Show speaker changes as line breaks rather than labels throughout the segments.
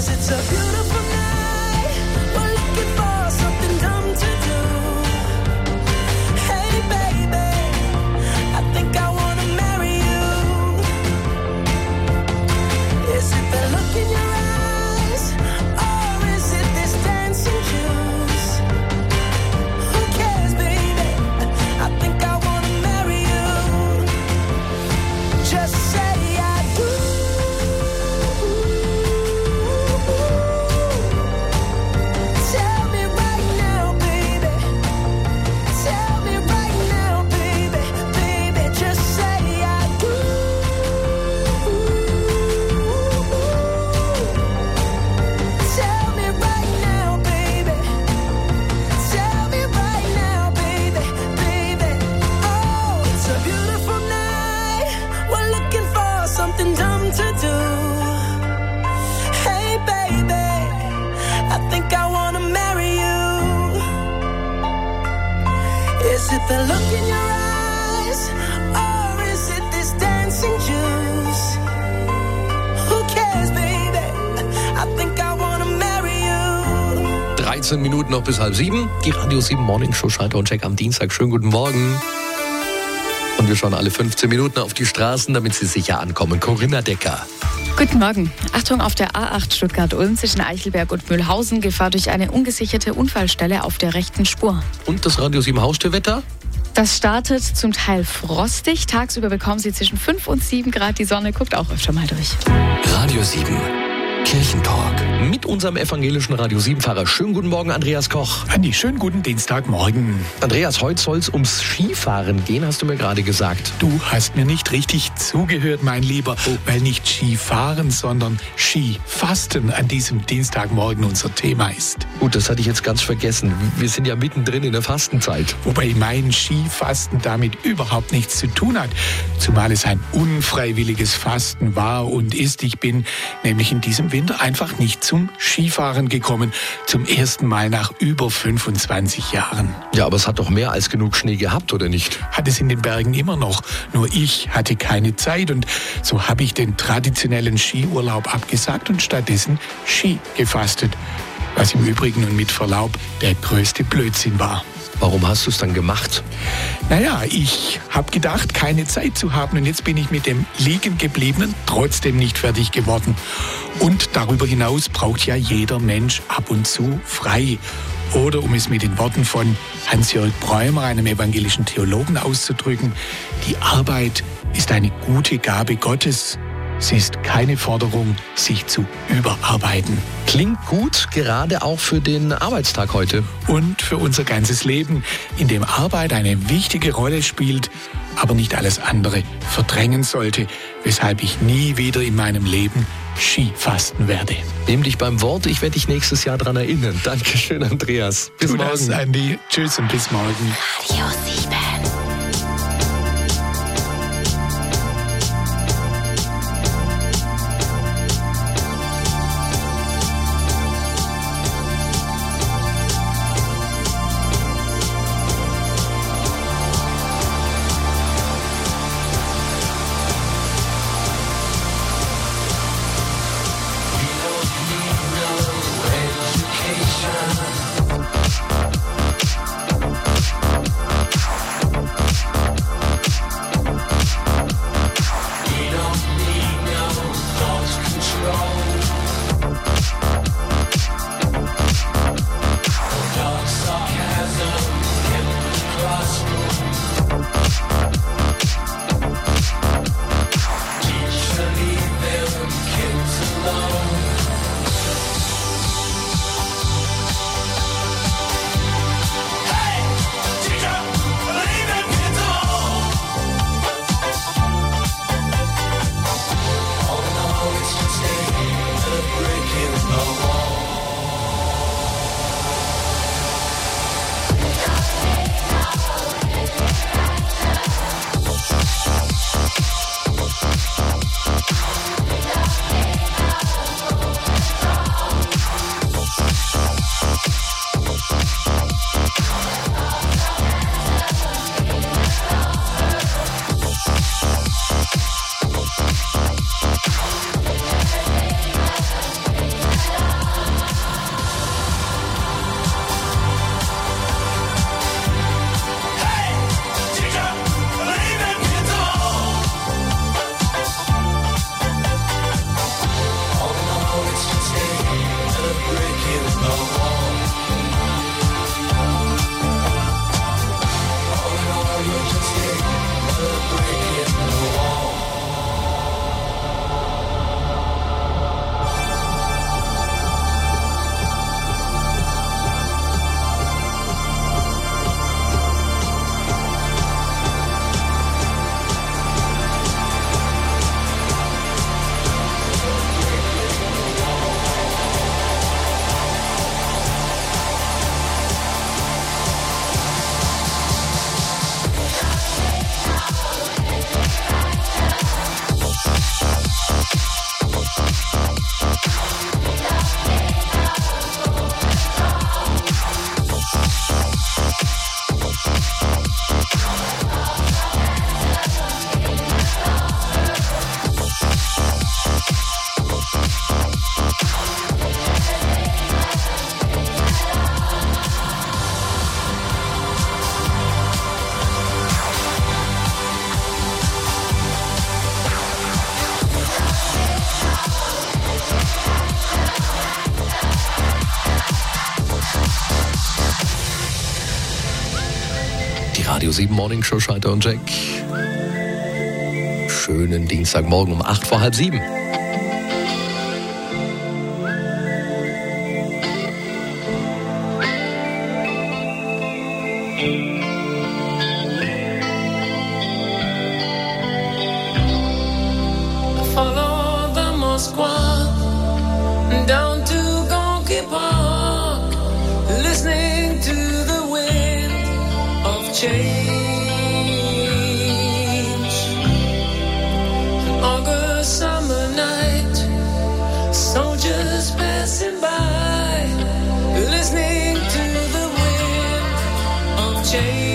it's a beautiful night. We're looking for something dumb to do. Hey baby, I think I wanna marry you. Is it the look in your eyes, or is it this dancing juice? Who cares, baby? I think I wanna marry you. Just say I do. Tell me right now, baby. Tell me right now, baby. Baby, just say I do. Tell me right now, baby. Tell me right now, baby. Baby, oh, it's a beautiful night. We're looking for something dumb to do. Hey baby, I think I wanna marry you. Is it the look in your eyes, or is it this dancing juice? Who cares, baby? I think I wanna marry you.
13 Minuten noch bis 6:30. Die Radio 7 Morning Show Schalter und Check am Dienstag. Schönen guten Morgen. Und wir schauen alle 15 Minuten auf die Straßen, damit sie sicher ankommen. Corinna Decker.
Guten Morgen. Achtung auf der A8 Stuttgart-Ulm zwischen Eichelberg und Mühlhausen. Gefahr durch eine ungesicherte Unfallstelle auf der rechten Spur.
Und das Radio 7 Haustürwetter?
Das startet zum Teil frostig. Tagsüber bekommen Sie zwischen 5 und 7 Grad. Die Sonne guckt auch öfter mal durch.
Radio 7 Kirchentalk.
Mit unserem evangelischen Radio 7-Fahrer. Schönen guten Morgen, Andreas Koch.
Andi, schönen guten Dienstagmorgen.
Andreas, heute soll es ums Skifahren gehen, hast du mir gerade gesagt.
Du hast mir nicht richtig zugehört, mein Lieber, weil nicht Skifahren, sondern Skifasten an diesem Dienstagmorgen unser Thema ist.
Gut, das hatte ich jetzt ganz vergessen. Wir sind ja mittendrin in der Fastenzeit.
Wobei mein Skifasten damit überhaupt nichts zu tun hat, zumal es ein unfreiwilliges Fasten war und ist. Ich bin nämlich in diesem Winter einfach nicht zum Skifahren gekommen, zum ersten Mal nach über 25 Jahren.
Ja, aber es hat doch mehr als genug Schnee gehabt, oder nicht?
Hat es in den Bergen immer noch, nur ich hatte keine Zeit und so habe ich den traditionellen Skiurlaub abgesagt und stattdessen Ski gefastet, was im Übrigen und mit Verlaub der größte Blödsinn war.
Warum hast du es dann gemacht?
Naja, ich habe gedacht, keine Zeit zu haben und jetzt bin ich mit dem Liegengebliebenen trotzdem nicht fertig geworden. Und darüber hinaus braucht ja jeder Mensch ab und zu frei. Oder um es mit den Worten von Hans-Jörg Bräumer, einem evangelischen Theologen, auszudrücken, die Arbeit ist eine gute Gabe Gottes. Sie ist keine Forderung, sich zu überarbeiten.
Klingt gut, gerade auch für den Arbeitstag heute.
Und für unser ganzes Leben, in dem Arbeit eine wichtige Rolle spielt, aber nicht alles andere verdrängen sollte, weshalb ich nie wieder in meinem Leben Skifasten werde.
Nimm dich beim Wort, ich werde dich nächstes Jahr daran erinnern. Dankeschön, Andreas. Bis morgen.
Das, Andi. Tschüss und bis morgen.
Radio 7.
Radio 7 Morning Show Schalter und Jack. Schönen Dienstagmorgen um 8 vor halb 7.
Follow the Moskwa down to Gonky Park, listening to the wind of change. An August summer night, soldiers passing by, listening to the wind of change.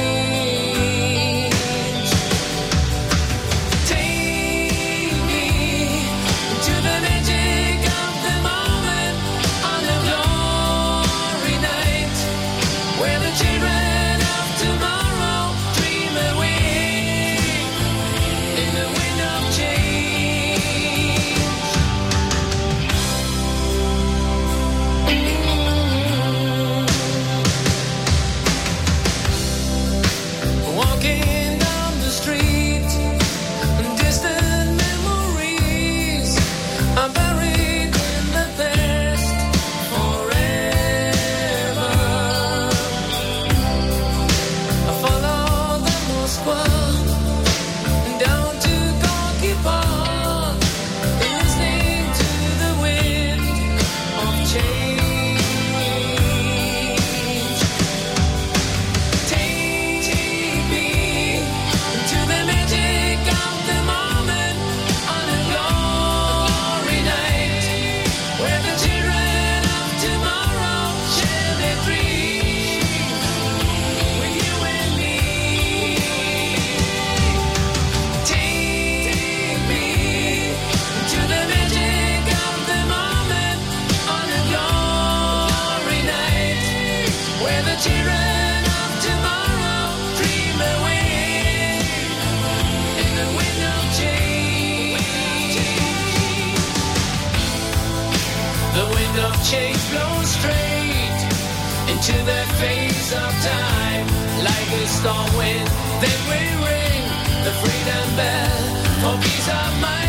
Change blows straight into the face of time. Like a storm wind, then we ring the freedom bell for peace of mind.